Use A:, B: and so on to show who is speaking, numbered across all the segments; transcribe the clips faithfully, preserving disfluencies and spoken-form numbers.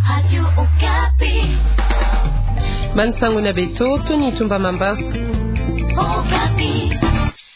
A: Radio Okapi.
B: Bansango na beto, Tony Tumba Mamba.
A: Okapi.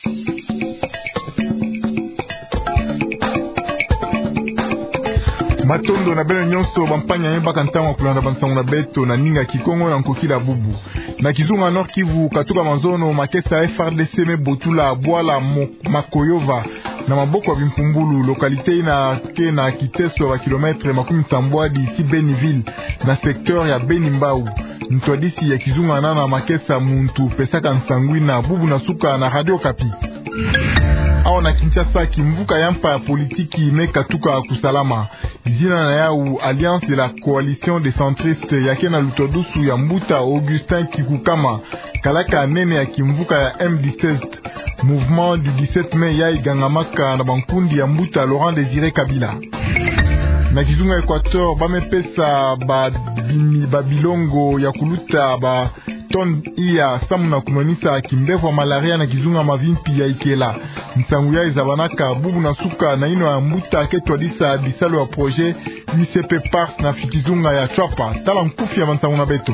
C: Matondo na bele nyonso bampanya yeba kantama kulanda bansango na beto na ninga kikongo na nkokila bubu. Na kizunga Nord Kivu katuka manzono makesa F R D C me botula Bwala Makoyova na maboko ya Bimpumbulu lokalite ina ke na kiteso wa kilometre makumi tambwadi isi Beniville na sektor ya Benimbau. Ntwadisi ya kizunga nana makesa muntu pesaka nsangwi na bubu na suka na Radio Okapi. Awa na Kinshasa kimvuka yampa ya politiki meka tuka kusalama. Zina na yau Alliance de la Coalition des Centristes yake na lutodusu ya Mbuta Augustin Kikukama kalaka nene ya kimvuka ya M dix-sept Mouvement du dix-sept mai ya igangamaka na bankundi ya Mbuta Laurent Désiré Kabila. Na kizunga Equateur bamepesa ba babilongo ya kuluta ba ton iya samu na kumanisa kimbevo malaria na kizunga mavimpi ya Ikela. Nsangu ya izabanaka bubu na suka na ino ya Mbuta ketwadisa bisalo ya projet U C P Pars na fikizunga ya Chwapa. Tala mkufi ya bansangu na beto.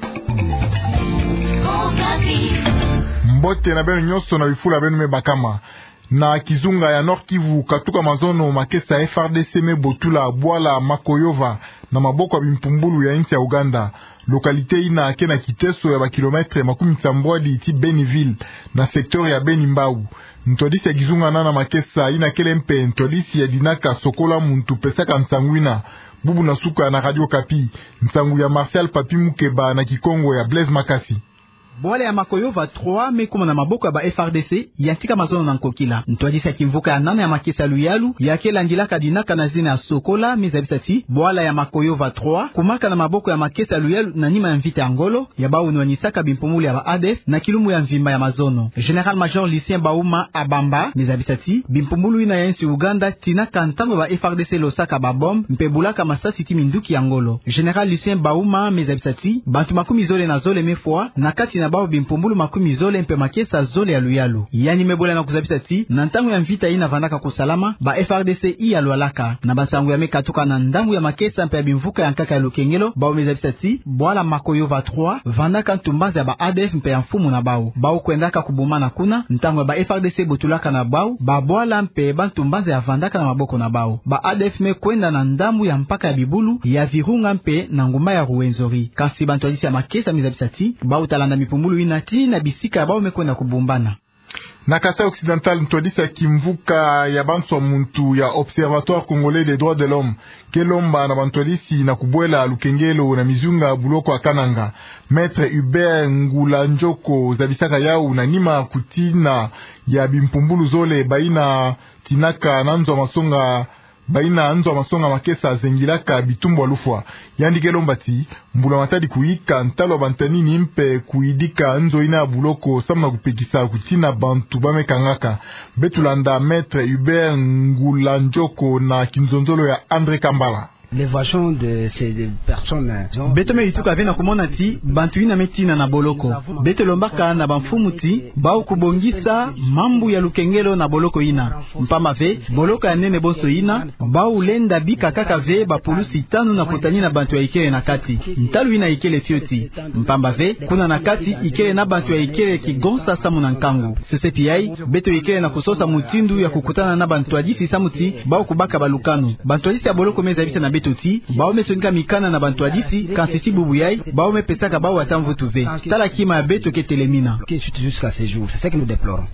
C: Mbote na beno nyoso na bifula benu me bakama. Na kizunga ya Nord Kivu katuka mazono makesa F R D C me botula Bwala Makoyova na maboko ya Bimpumbulu ya inchi ya Uganda. Lokalite ina ake na kiteso ya bakilometre makumi tambwadi iti Beniville na sektor ya Benimbau. Ntodisi ya kizunga nana makesa ina kele mpe ntodisi ya dinaka sokola muntu pesaka nsangwina bubu na suka na Radio Okapi. Nsangu ya Martial Papi Mukeba na Kikongo ya Blaise Makasi.
D: Bwala ya Makoyova trois mekuma na maboko ya ba F R D C yatika mazono na nkokila. Ntwadisa kimvuka ya nana ya makesa luyalu yake landilaka dinaka na zina ya sokola mizabisati. Bwala ya Makoyova trois kumaka na maboko ya makesa luyalu na nima ya mvita angolo ya ba unwanisaka Bimpumuli ya ba A D F na kilumu ya mvimba ya mazono. General Major Lucien Bauma Abamba mizabisati Bimpumulu ina ya nsi Uganda tinaka ntango ba F R D C losaka ba bomb mpebulaka masasi timi nduki angolo. General Lucien Bauma mizabisati bantu makumi zole na zole mefwa na kati na bao Bimpumbulu makumi zole mpe makesa zole ya luyalu. Yani mebola na kuzabisa ti na ntangu ya mvita ina vandaka kusalama ba F R D C iya lualaka na bansangu ya meka tuka na ndambu ya makesa mpe ya bimvuka ya nkaka ya lukengelo bao mezabisa ti Bwala Makoyova trois vandaka ntumbaza ya ba A D F mpe ya mfumu na bao bao kuendaka kubumana kuna ntangu ya ba F R D C botulaka na bao ba Bwala mpe ba ntumbaza ya vandaka na maboko na bao ba A D F me kwenda na ndambu ya mpaka ya Bibulu ya Virunga mpe na ngumba ya Ruwenzori kasi bantwadisi ya makesa mezabisa ti bao talanda Mipumbulu inati na bisika bao mekwenda kubumbana.
C: Na Kasai Occidental ntodisa kimvuka ya banso muntu ya Observatoire Congolais des Droits de l'Homme kelomba na bantodisi na kubwela lukengelo na mizunga buloko akananga. Maître Hubert Ngulanjoko zabisaka yau na nima kutina ya Bimpumbulu zole baina tinaka nanzo masonga baina anzo masonga makesa zengilaka bitumbo alufwa yandike lombati mbula matadi kuika ntalo bantanini mpe kuidika anzo ina buloko sama kupekisa kutina bantu bamekangaka betulanda Maître Hubert Ngulanjoko na kinzonzolo ya André Kambala.
E: L'évasion de ces personnes.
D: Beto me ituka vena kumona ti bantu ina metina na boloko. Beto lombaka na banfumu ti bao kubongisa mambu ya lukengelo na boloko ina. Mpama ve boloko ya nene boso ina bao lenda bika kaka ve ba pulusi tano na kutani na bantu ya ikele na kati. Ntalu ina ikele fioti. Mpamba ve kuna na kati ikele na bantu ya ikele kigonsa samu na nkangu. Sese piyai beto ikele na kusosa mutindu ya kukutana na bantu adisi samuti bao kubaka balukanu. Bantu adisi ya boloko meza bisa na beto ti bao mesonika mikana na bantu adisi kansisi bubu yai bao mepesaka bao atamvutu ve tala kima ya beto ke telemina
E: jusqu'à ce jour. C'est ce que nous déplorons.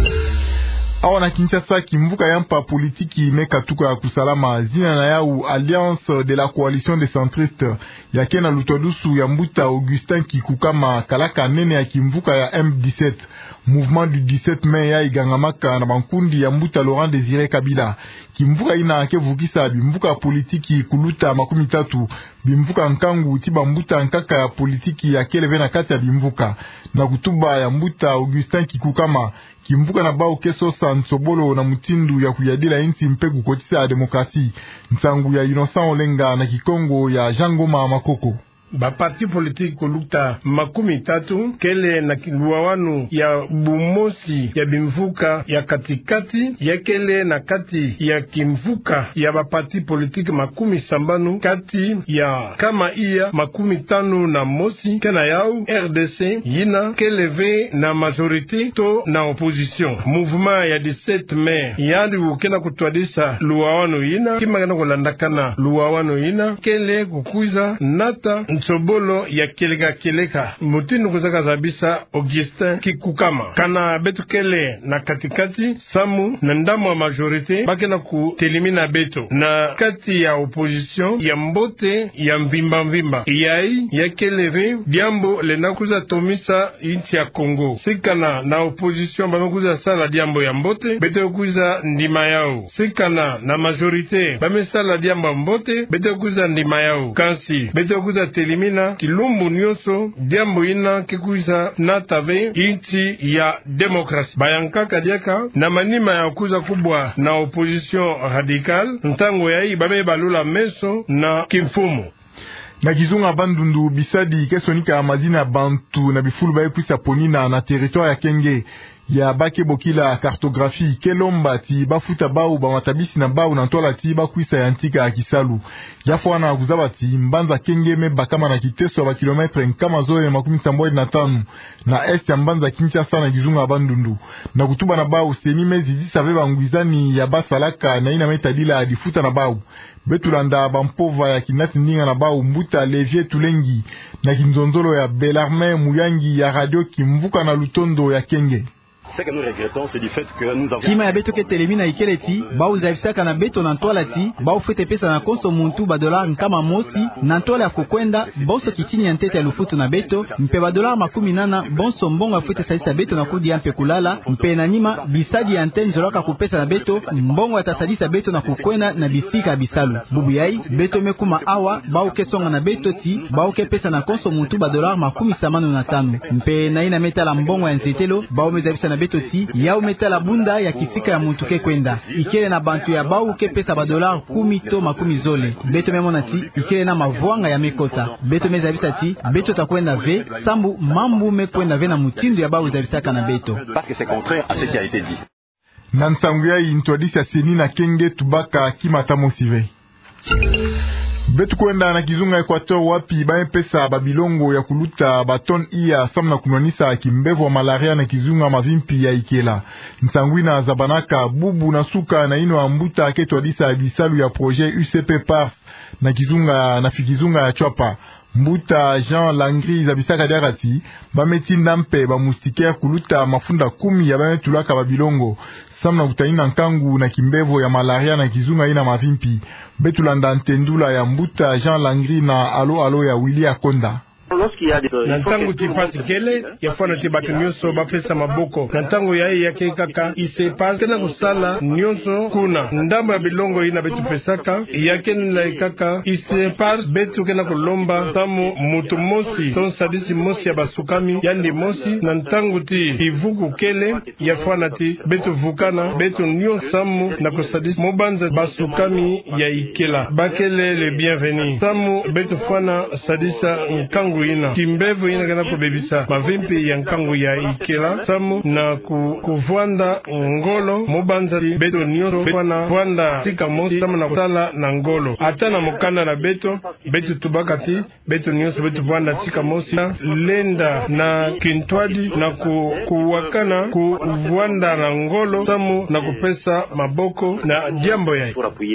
C: Awa na Kinshasa kimvuka yampa politiki meka tuka ya kusalama zina na yau Alliance de la Coalition des Centristes yake na lutodusu ya Mbuta Augustin Kikukama kalaka nene ya kimvuka ya M dix-sept Mouvement du dix-sept mai ya igangamaka na bankundi ya Mbuta Laurent Désiré Kabila. Kimvuka ina kevukisa bimvuka politiki kuluta makumi tatu bimvuka nkangu tiba Mbuta nkaka ya politiki ya keleve na kati ya bimvuka na kutuba ya Mbuta Augustin Kikukama kimvuka na bao keso sa nsobolo na mutindu ya kuyadila insi mpegu kotisa ya demokrasi nsangu ya Innocent Olenga na Kikongo ya Jangoma Makoko.
F: ba parti politique kuluta makumi tatu kele na luawanu ya bumosi ya bimvuka ya katikati ya kele na kati ya kimvuka ya ba parti politique makumi sambanu kati ya kama iya makumi tanu na mosi kena yau R D C yina keleve na majorité to na opposition. Mouvement ya dix-sept mai yandi ukena kutwadisa luawanu yina kima kena kulandakana luawanu yina kele kukuiza nata nsobolo ya keleka keleka mutinu kuzaka zabisa Augustin Kikukama kana betu kele na katikati samu na ndamu wa majorité bakena kutelimina beto na kati ya opposition ya mbote ya mvimba mvimba yai ya keleve diambo lena kuza tomisa inchi ya Kongo sikana na opposition bamekuza sala diambo ya mbote beto kuza ndima yao sikana na majorité bamesala diambo mbote beto kuza ndima yao kansi beto kuza telimina kilumbu nyoso diambo ina kikuza natave inchi ya demokrasi bayanka kadiaka na manima ya kuza kubwa na opposition radical ntango yai babe balula meso na kimfumo
C: na kizunga bandundu bisadi kesonika mazina bantu na bifulu bae kwisa ponina na territoire ya Kenge ya bake bokila cartographie kelomba ti bafuta bau ba matabisi na bau na ntola ti bakwisa ya ntika ya Kisalu yafo na kuzaba ti mbanza Kenge me bakama na kiteso ba kilometre nkama zoe makumi samboi na tanu na est ya mbanza Kinshasa na kizunga bandundu na kutuba na bau seni mezi disave bangwizani ya basalaka na ina metadila difuta na bau betulanda bampova ya kinati ndinga na bau mbuta Levier Tulengi na kinzonzolo ya Belarme Muyangi ya radio kimvuka na lutondo ya Kenge.
D: Kima ya beto ke telemina ikeleti ba uzafisaka na beto na ntola ti ba ufete pesa na konso muntu ba dolar nkama mosi na ntola ya kukwenda bonso kitini ya ntete ya lufutu na beto mpe ba dolar makumi nana bonso mbongo afute saisa beto na kudi ya mpe kulala mpe na nima bisadi ya ntene zolaka kupesa na beto mbongo atasadisa beto na kukwenda na bisika ya bisalu bubu yai beto mekuma awa ba ukesonga na beto ti ba uke pesa na konso muntu ba dolar makumi samano na tano mpe na ina metala mbongo ya nzetelo ba umezafisa na beto ti ya umetala bunda ya kifika ya muntu ke kwenda ikele na bantu ya bau ke pesa ba dolar kumi to makumi zole beto memona ti ikele na mavwanga ya mekota beto mezavisa ti beto takwenda ve sambu mambu mekwenda ve na mutindo ya bau zavisaka na beto
G: parce que c'est contraire à ce qui a été dit.
C: Na nsangu ya intwadisi ya seni na Kenge tubaka kimatamo sive betu kwenda na kizunga Equateur wapi bae pesa babilongo ya kuluta baton iya samna kunonisa kimbevo wa malaria na kizunga mavimpi ya ikela nsangwina zabanaka bubu na suka na ino ambuta ketwadisa bisalu ya projet U C P Pars na kizunga na fikizunga ya chwapa mbuta Jean Langri zabisaka diarati bameti ndampe ba moustiquaire kuluta mafunda kumi ya bametulaka babilongo samna kutaina nkangu na kimbevo ya malaria na kizunga ina mavimpi betulanda ntendula ya mbuta Jean Langri na alo alo ya Willy Akonda
F: na ntango tipasi kele yafana ti batu nyonso bapesa maboko na ntango yae yake kaka isepasi kena kusala nyonso kuna ndambo ya bilongo ina betu pesaka yake nila kaka isepasi betu kena kulomba tamu mutu mosi ton sadisi mosi ya basukami yandi mosi na ntango ti ivuku kele yafana ti betu vukana betu nyon samu na kusadisi mobanza basukami ya ikela bakele le bienvenu tamu betu fana sadisa nkangu ina kimbevu ina kana kubebisa mavimpi ya nkangu ya ikela samu na ku, kuvwanda ngolo mobanza beto nyoro fana vwanda tika mosi samu na kutala na ngolo ata na mukanda na beto beto tubakati beto nyonso beto vwanda tika mosi lenda na kintwadi na ku, kuwakana kuvwanda na ngolo samu na kupesa maboko na jambo ya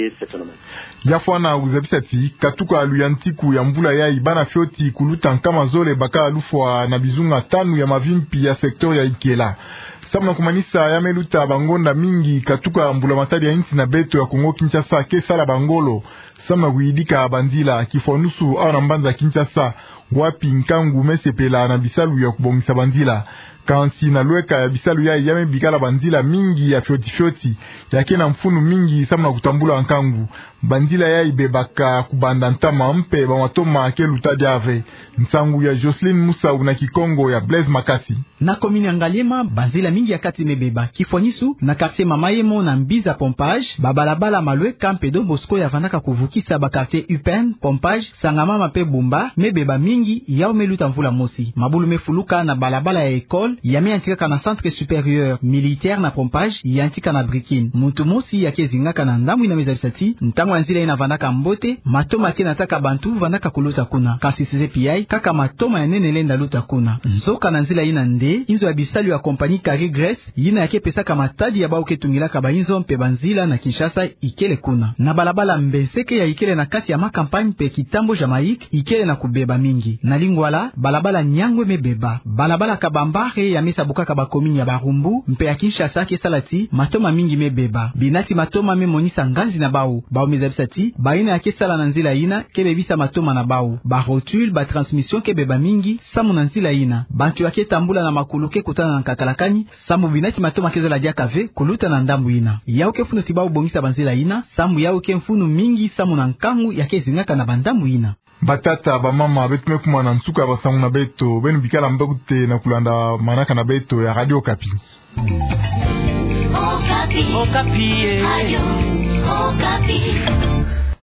C: yafwana uzabisati katuka aluyantiku ya mvula ya ibana fioti kuluta nkama zole baka alufwa na bizunga tanu ya mavimpi ya sektor ya ikela samna kumanisa ya meluta bangonda mingi katuka mbula matari ya inti na beto ya Kongo Kinshasa kesala bangolo samna kuidika bandila kifonusu au na mbanza Kinshasa wapi nkangu mesepela na bisalu ya kubongisa bandila kansi na lweka ya bisalu ya yame bikala bandila mingi ya fioti fioti yake na mfunu mingi samna kutambula nkangu bandila ya ibebaka kubanda ntama mpe ba matoma ke lutadia ave nsangu ya Jocelyn Musa una Kikongo ya Blaise Makasi
D: na komini Ngaliema bandila mingi ya kati mebeba Kifwanyisu na quartier Mamayemo na Mbiza Pompage babalabala malwe kampe do Bosco ya vanaka kuvuki makisa ba quartier Upen, Pompage, Sangamama pe Bumba mebeba mingi yao meluta mvula mosi. Mabulu mefuluka na balabala ya ekole yami antika na centre supérieur militaire na Pompage yantika na Brikine. Mutu mosi yake zingaka na ndamu ina mezalisati ntango anzila ina vandaka mbote matoma ke nataka bantu vandaka kuluta kuna. Kasi size piyai kaka matoma ya nene lenda luta kuna. Nzoka na nzila ina nde inzo ya bisalu ya kompani Kari Grèce yina yake pesaka matadi ya bao ketungilaka ba inzo mpe banzila na Kinshasa ikele kuna. Na balabala mbeseke ya ikele na kati ya makampagne pe Kitambo Jamaïque ikele na kubeba mingi. Na Lingwala balabala Nyangwe mebeba. Balabala Kabambare ya mesa bukaka ba komini ya Barumbu mpe ya Kinshasa ke salati matoma mingi mebeba. Binati matoma me monisa nganzi na bao. Bao mezabisati baina yake sala na nzila ina ke bebisa matoma na bao. Ba rotule ba transmission ke beba mingi samu na nzila ina. Bantu yake tambula na makulu ke kutana na kakalakani samu binati matoma kezo la diakave kuluta na ndambu ina. Yao ke funu tibao bongisa banzila ina samu yao ke mfunu mingi samu na nkangu yake zingaka na bandambu ina.
C: Batata ba mama betume kuma na nsuka basangu na beto benu bikala mbekute na kulanda manaka na beto ya Radio Okapi.
A: Okapi. Okapi. Radio Okapi.